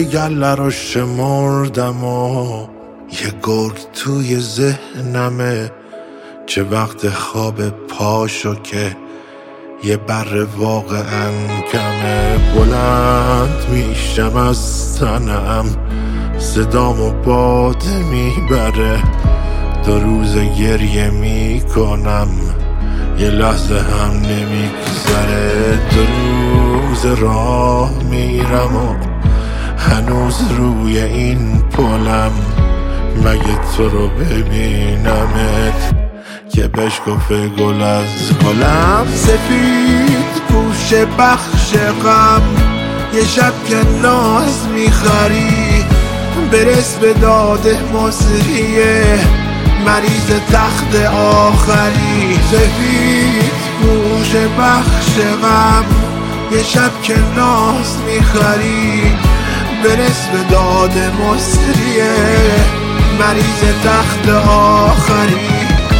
گله رو شمردم و یه گرگ توی ذهنمه. چه وقت خواب پاشو که یه بر واقعا کمه. بلند میشم از تنم، صدامو باده میبره. 2 روز گریه میکنم، یه لحظه هم نمیگذره. 2 روز راه میرم و هنوز روی این پلم. مگه تو رو ببینمت که بشکفه گل از گلم. سفید پوش بخش غم، یه شب که ناز میخری. برس به داده مصریه، مریض تخت آخری. سفید پوش بخش غم، یه شب که ناز میخری. برس به داده مصریه، مریض تخت آخری.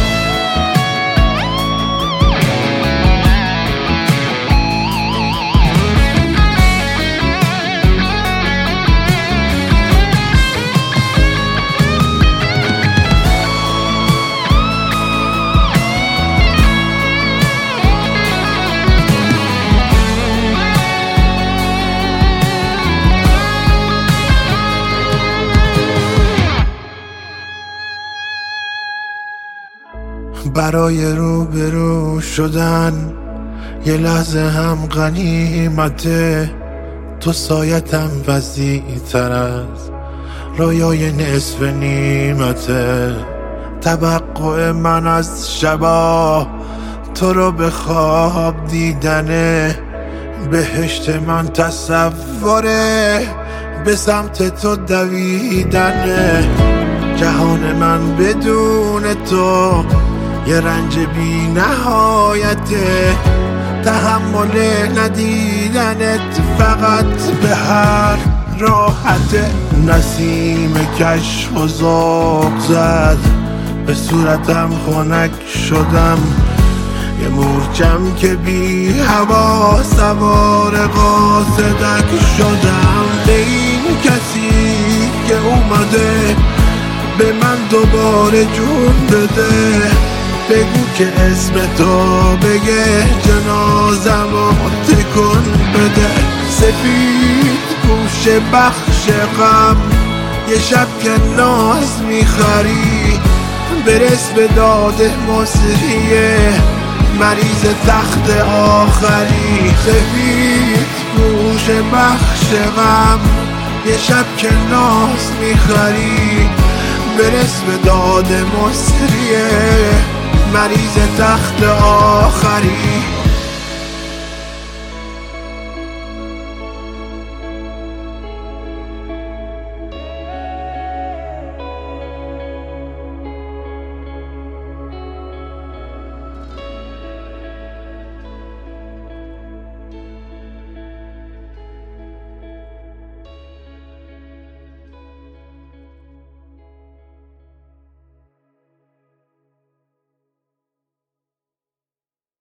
برای روبرو شدن یه لحظه هم غنیمته. تو سایتم وسیع تر از رویای نصف نیمته. توقع من از شبا تو رو به خواب دیدنه. بهشت من تصوره، به سمت تو دویدنه. جهان من بدون تو یه رنج بی نهایته. تحمل ندیدنت فقط به هر راحته. نسیم کشف و ذوق زد، به صورتم خنک شدم. یه مورچم که بی هوا سوار قاصدک شدم. به این کسی که اومده به من دوباره جون بده. بگو که اسم تو بگه، جنازمو تکون بده. سفید پوش بخش غم، یه شب که ناز میخری. برس به داده مصریه، مریض تخت آخری. سفید پوش بخش غم، یه شب که ناز میخری. برس به داده مصریه، مریض تخت آخری.